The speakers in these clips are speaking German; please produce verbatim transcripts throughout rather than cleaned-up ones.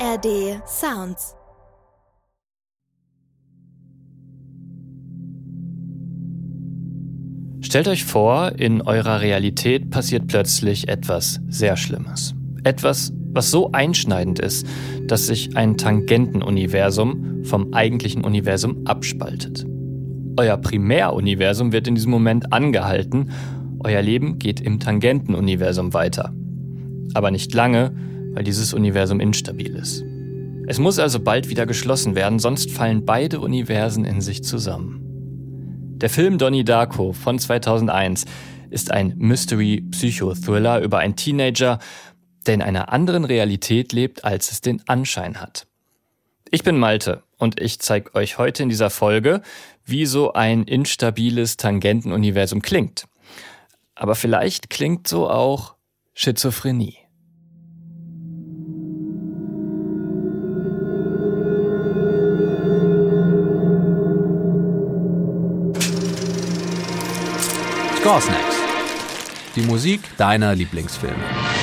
A R D Sounds. Stellt euch vor, in eurer Realität passiert plötzlich etwas sehr Schlimmes. Etwas, was so einschneidend ist, dass sich ein Tangentenuniversum vom eigentlichen Universum abspaltet. Euer Primäruniversum wird in diesem Moment angehalten, euer Leben geht im Tangentenuniversum weiter. Aber nicht lange, weil dieses Universum instabil ist. Es muss also bald wieder geschlossen werden, sonst fallen beide Universen in sich zusammen. Der Film Donnie Darko von zweitausendeins ist ein Mystery-Psychothriller über einen Teenager, der in einer anderen Realität lebt, als es den Anschein hat. Ich bin Malte und ich zeige euch heute in dieser Folge, wie so ein instabiles Tangentenuniversum klingt. Aber vielleicht klingt so auch Schizophrenie. Score Snacks. Die Musik deiner Lieblingsfilme.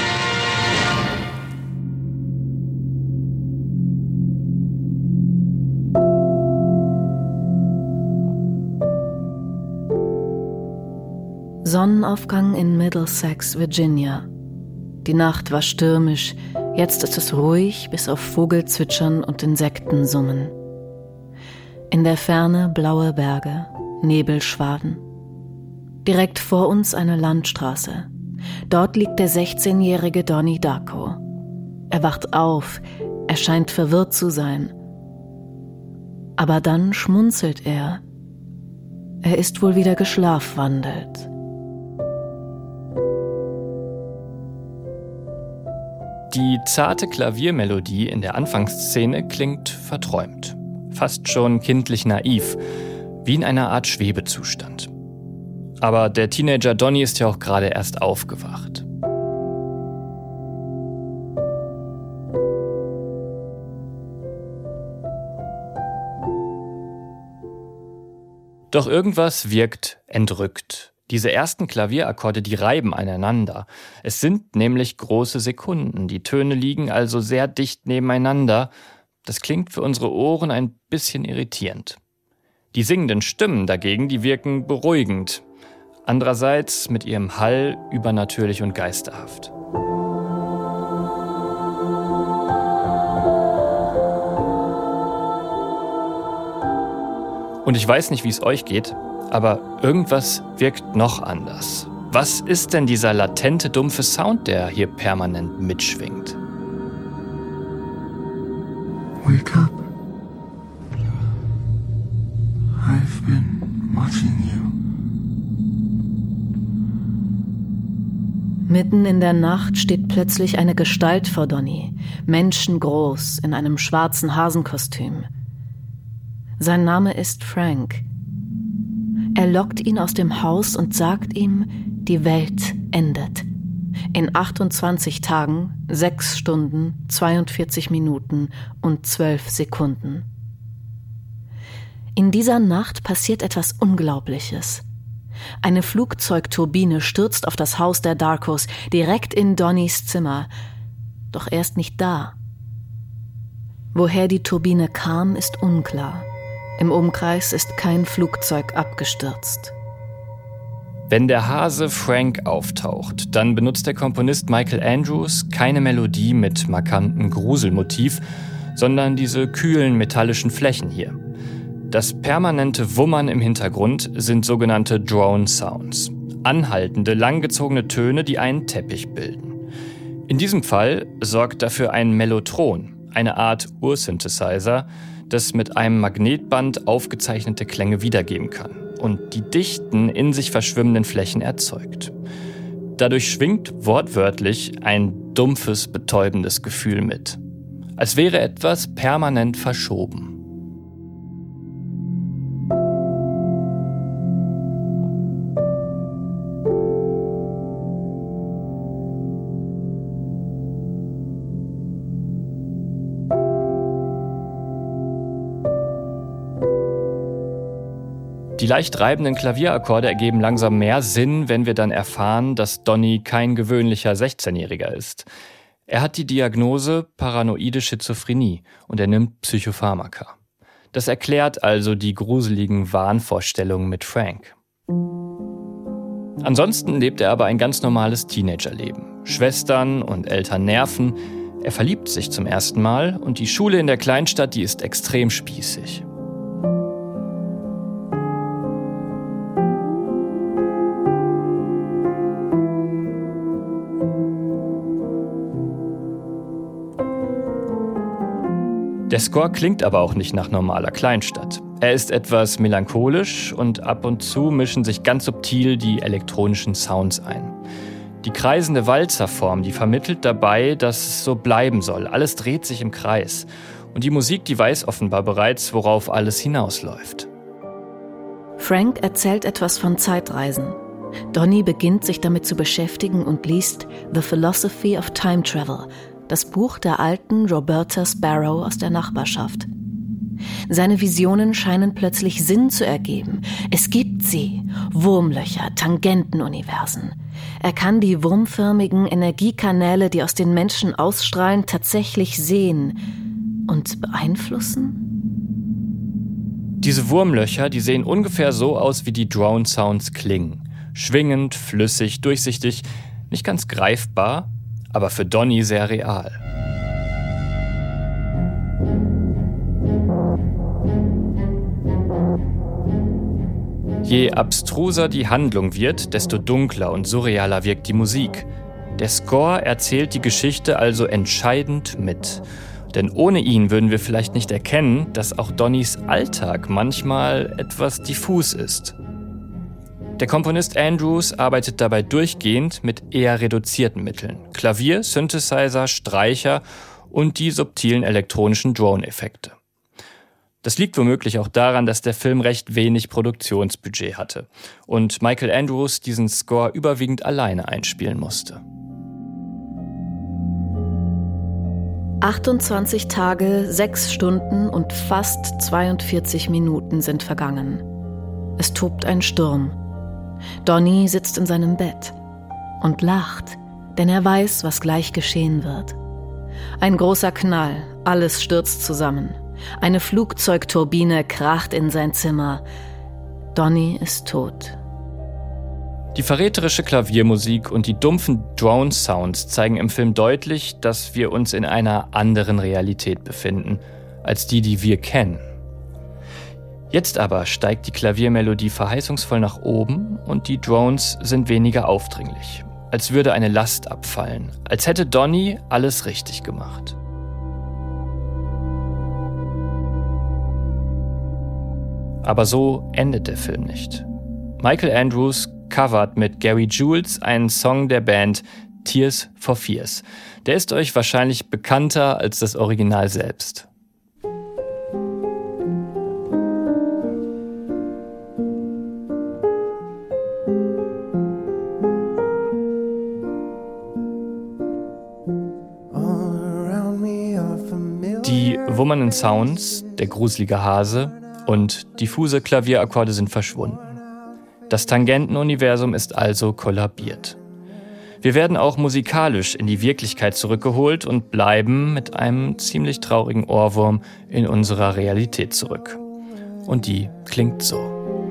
Sonnenaufgang in Middlesex, Virginia. Die Nacht war stürmisch, jetzt ist es ruhig, bis auf Vogelzwitschern und Insektensummen. In der Ferne blaue Berge, Nebelschwaden. Direkt vor uns eine Landstraße. Dort liegt der sechzehnjährige Donnie Darko. Er wacht auf, er scheint verwirrt zu sein. Aber dann schmunzelt er. Er ist wohl wieder geschlafwandelt. Die zarte Klaviermelodie in der Anfangsszene klingt verträumt. Fast schon kindlich naiv, wie in einer Art Schwebezustand. Aber der Teenager Donnie ist ja auch gerade erst aufgewacht. Doch irgendwas wirkt entrückt. Diese ersten Klavierakkorde, die reiben aneinander. Es sind nämlich große Sekunden. Die Töne liegen also sehr dicht nebeneinander. Das klingt für unsere Ohren ein bisschen irritierend. Die singenden Stimmen dagegen, die wirken beruhigend. Andererseits mit ihrem Hall übernatürlich und geisterhaft. Und ich weiß nicht, wie es euch geht, aber irgendwas wirkt noch anders. Was ist denn dieser latente, dumpfe Sound, der hier permanent mitschwingt? Wake up. I've been watching you. Mitten in der Nacht steht plötzlich eine Gestalt vor Donnie, menschengroß, in einem schwarzen Hasenkostüm. Sein Name ist Frank. Er lockt ihn aus dem Haus und sagt ihm, die Welt endet. In achtundzwanzig Tagen, sechs Stunden, zweiundvierzig Minuten und zwölf Sekunden. In dieser Nacht passiert etwas Unglaubliches. Eine Flugzeugturbine stürzt auf das Haus der Darkos, direkt in Donnies Zimmer. Doch er ist nicht da. Woher die Turbine kam, ist unklar. Im Umkreis ist kein Flugzeug abgestürzt. Wenn der Hase Frank auftaucht, dann benutzt der Komponist Michael Andrews keine Melodie mit markantem Gruselmotiv, sondern diese kühlen metallischen Flächen hier. Das permanente Wummern im Hintergrund sind sogenannte Drone Sounds. Anhaltende, langgezogene Töne, die einen Teppich bilden. In diesem Fall sorgt dafür ein Mellotron, eine Art Ursynthesizer, das mit einem Magnetband aufgezeichnete Klänge wiedergeben kann und die dichten, in sich verschwimmenden Flächen erzeugt. Dadurch schwingt wortwörtlich ein dumpfes, betäubendes Gefühl mit. Als wäre etwas permanent verschoben. Die leicht reibenden Klavierakkorde ergeben langsam mehr Sinn, wenn wir dann erfahren, dass Donnie kein gewöhnlicher sechzehnjähriger ist. Er hat die Diagnose paranoide Schizophrenie und er nimmt Psychopharmaka. Das erklärt also die gruseligen Wahnvorstellungen mit Frank. Ansonsten lebt er aber ein ganz normales Teenagerleben. Schwestern und Eltern nerven, er verliebt sich zum ersten Mal und die Schule in der Kleinstadt, die ist extrem spießig. Der Score klingt aber auch nicht nach normaler Kleinstadt. Er ist etwas melancholisch und ab und zu mischen sich ganz subtil die elektronischen Sounds ein. Die kreisende Walzerform, die vermittelt dabei, dass es so bleiben soll. Alles dreht sich im Kreis. Und die Musik, die weiß offenbar bereits, worauf alles hinausläuft. Frank erzählt etwas von Zeitreisen. Donnie beginnt sich damit zu beschäftigen und liest The Philosophy of Time Travel, das Buch der alten Roberta Sparrow aus der Nachbarschaft. Seine Visionen scheinen plötzlich Sinn zu ergeben. Es gibt sie, Wurmlöcher, Tangentenuniversen. Er kann die wurmförmigen Energiekanäle, die aus den Menschen ausstrahlen, tatsächlich sehen und beeinflussen? Diese Wurmlöcher, die sehen ungefähr so aus, wie die Drone-Sounds klingen. Schwingend, flüssig, durchsichtig, nicht ganz greifbar, aber für Donnie sehr real. Je abstruser die Handlung wird, desto dunkler und surrealer wirkt die Musik. Der Score erzählt die Geschichte also entscheidend mit. Denn ohne ihn würden wir vielleicht nicht erkennen, dass auch Donnies Alltag manchmal etwas diffus ist. Der Komponist Andrews arbeitet dabei durchgehend mit eher reduzierten Mitteln. Klavier, Synthesizer, Streicher und die subtilen elektronischen Drone-Effekte. Das liegt womöglich auch daran, dass der Film recht wenig Produktionsbudget hatte und Michael Andrews diesen Score überwiegend alleine einspielen musste. achtundzwanzig Tage, sechs Stunden und fast zweiundvierzig Minuten sind vergangen. Es tobt ein Sturm. Donnie sitzt in seinem Bett und lacht, denn er weiß, was gleich geschehen wird. Ein großer Knall, alles stürzt zusammen. Eine Flugzeugturbine kracht in sein Zimmer. Donnie ist tot. Die verräterische Klaviermusik und die dumpfen Drone-Sounds zeigen im Film deutlich, dass wir uns in einer anderen Realität befinden, als die, die wir kennen. Jetzt aber steigt die Klaviermelodie verheißungsvoll nach oben und die Drones sind weniger aufdringlich, als würde eine Last abfallen, als hätte Donnie alles richtig gemacht. Aber so endet der Film nicht. Michael Andrews covert mit Gary Jules einen Song der Band Tears for Fears. Der ist euch wahrscheinlich bekannter als das Original selbst. Die wummernden Sounds, der gruselige Hase und diffuse Klavierakkorde sind verschwunden. Das Tangentenuniversum ist also kollabiert. Wir werden auch musikalisch in die Wirklichkeit zurückgeholt und bleiben mit einem ziemlich traurigen Ohrwurm in unserer Realität zurück. Und die klingt so.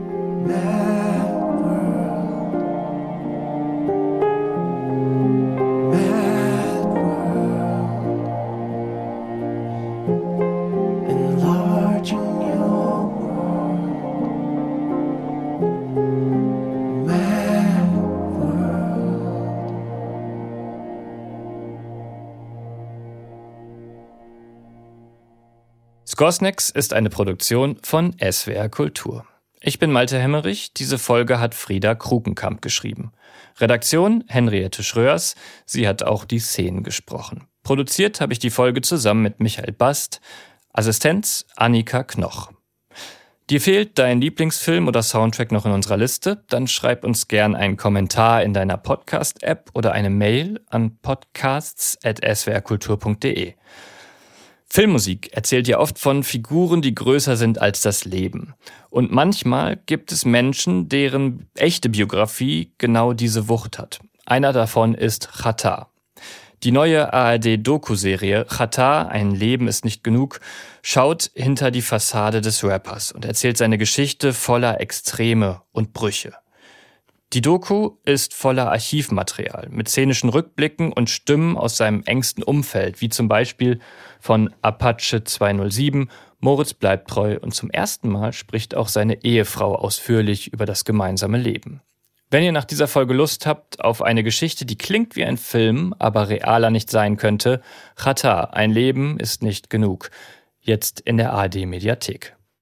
Scoresnacks ist eine Produktion von S W R Kultur. Ich bin Malte Hemmerich, diese Folge hat Frieda Krukenkamp geschrieben. Redaktion Henriette Schröers, sie hat auch die Szenen gesprochen. Produziert habe ich die Folge zusammen mit Michael Bast, Assistenz Annika Knoch. Dir fehlt dein Lieblingsfilm oder Soundtrack noch in unserer Liste? Dann schreib uns gern einen Kommentar in deiner Podcast-App oder eine Mail an podcasts at s w r kultur punkt d e. Filmmusik erzählt ja oft von Figuren, die größer sind als das Leben. Und manchmal gibt es Menschen, deren echte Biografie genau diese Wucht hat. Einer davon ist Xatar. Die neue A R D-Doku-Serie Xatar, ein Leben ist nicht genug, schaut hinter die Fassade des Rappers und erzählt seine Geschichte voller Extreme und Brüche. Die Doku ist voller Archivmaterial mit szenischen Rückblicken und Stimmen aus seinem engsten Umfeld, wie zum Beispiel von Apache zweihundertsieben, Moritz bleibt treu, und zum ersten Mal spricht auch seine Ehefrau ausführlich über das gemeinsame Leben. Wenn ihr nach dieser Folge Lust habt auf eine Geschichte, die klingt wie ein Film, aber realer nicht sein könnte, Xatar, ein Leben ist nicht genug. Jetzt in der A R D-Mediathek.